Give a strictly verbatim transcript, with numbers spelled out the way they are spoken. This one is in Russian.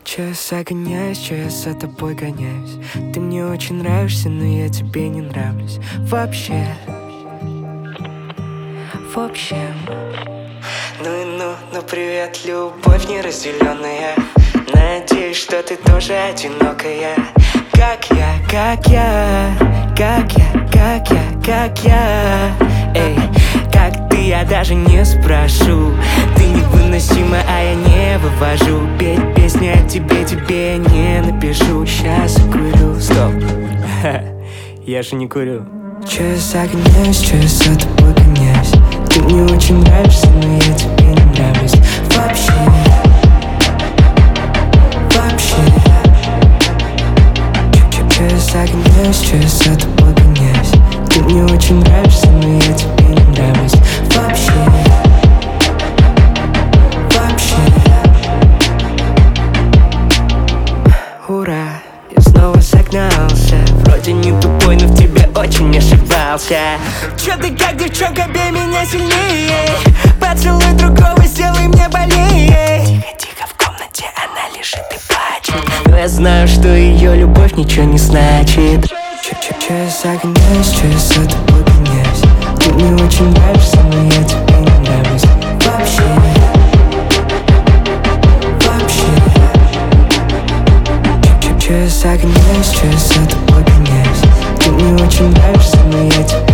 Че я загоняюсь, че я за тобой гоняюсь. Ты мне очень нравишься, но я тебе не нравлюсь. Вообще, в общем. Ну и ну, ну привет, любовь неразделенная. Надеюсь, что ты тоже одинокая. Как я, как я, как я, как я, как я. Эй, как ты, я даже не спрошу. Ты невыносима, а я не вывожу. Петь песни о тебе, тебе не напишу. Сейчас закурю, стоп. Я же не курю. Че я загоняюсь, че я за тобой гоняюсь. Ты мне очень нравишься, но я тебе не нравлюсь. Вообще, вообще. Че я загоняюсь, че я за тобой гоняюсь. Ты мне очень нравишься, но я тебе не нравлюсь. Вообще, вообще. Ура, я снова согнался. Вроде не тупой, но в тебе очень ошибался. Чё ты как девчонка, бей меня сильнее. Поцелуй другого, сделай мне больнее. Тихо-тихо в комнате, она лежит и плачет. Но я знаю, что ее любовь ничего не значит. Че я загоняюсь, че я за тобой гоняюсь. Ты мне очень нравишься, но я тебе не нравлюсь. Вообще, вообще. Че я загоняюсь, че я за тобой гоняюсь. Ты мне очень нравишься, но я тебе